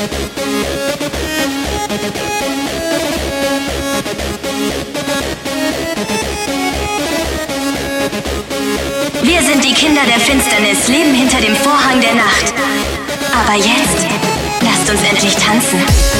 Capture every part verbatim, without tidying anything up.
Wir sind die Kinder der Finsternis, leben hinter dem Vorhang der Nacht. Aber jetzt, lasst uns endlich tanzen.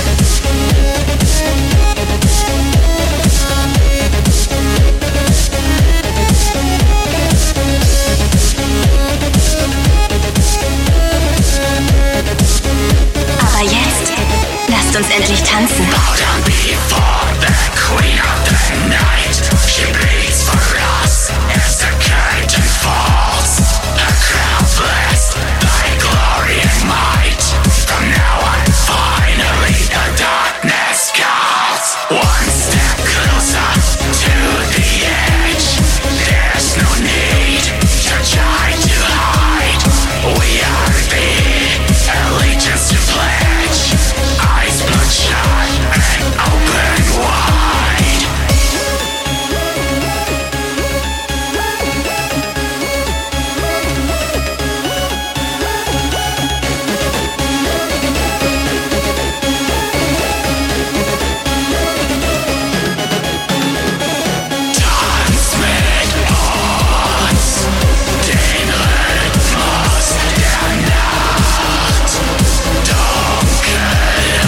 Aber jetzt, lasst uns endlich tanzen. Bow down before the queen of the night. She bleeds for us as the curtain falls. Her crown blessed, thy glory and might. From now on, finally the darkness calls. One step closer to the edge. There's no need to try to hide. We are the allegiance to pledge. Eyes bloodshot and open wide. Tanz mit uns, den Rhythmus der Nacht. Dunkelheit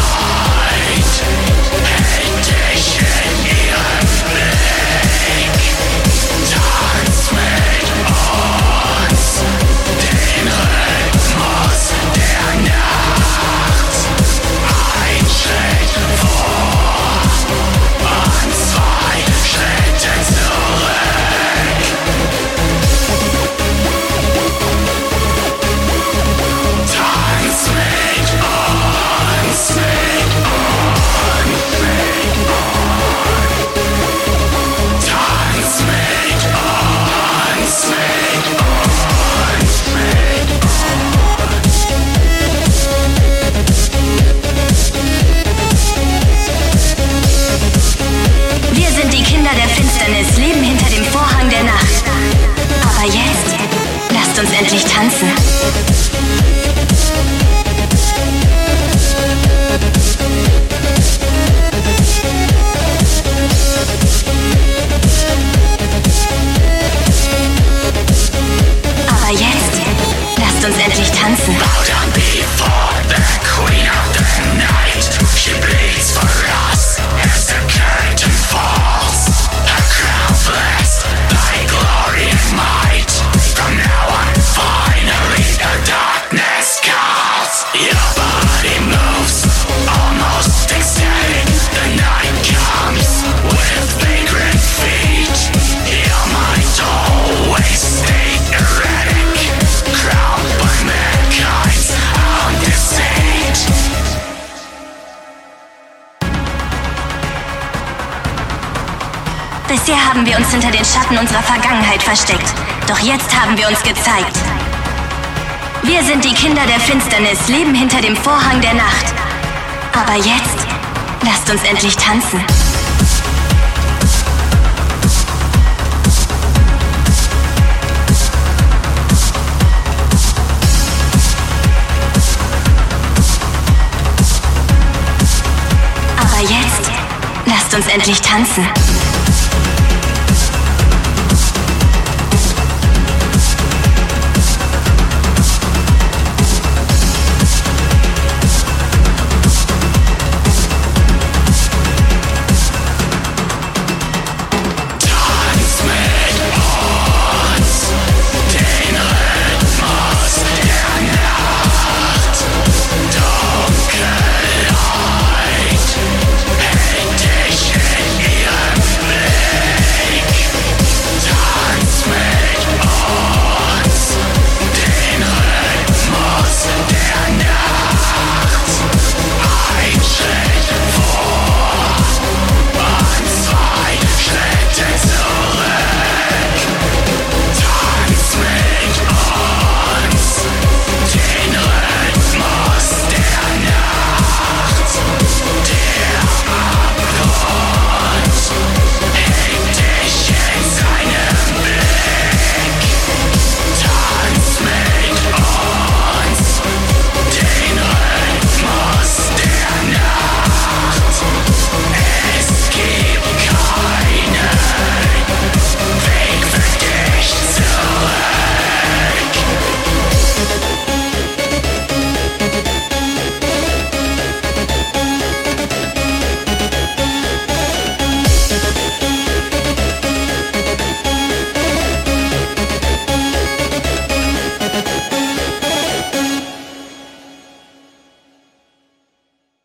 hält dich in ihrem Blick. Tanz mit uns, den Rhythmus der Nacht. Ein Schritt vor und zwei Schritte zurück. Tanz mit uns, mit uns, mit uns. Tanz mit uns, mit uns, mit uns. Wir sind die Kinder der Finsternis, leben hinter dem Vorhang der Nacht. Aber jetzt, lasst uns endlich tanzen. Aber jetzt, lasst uns endlich tanzen. Bow down before the queen of the night. She bleeds for us as the curtain falls. Her crown blessed, thy glory and might. From now on, finally the darkness calls. Your body moves, almost ecstatic. The night comes with vagrant feet. Your mind always stay erratic, crowned by mankind's own deceit. Bisher haben wir uns hinter den Schatten unserer Vergangenheit versteckt. Doch jetzt haben wir uns gezeigt. Wir sind die Kinder der Finsternis, leben hinter dem Vorhang der Nacht. Aber jetzt, lasst uns endlich tanzen. Aber jetzt, lasst uns endlich tanzen.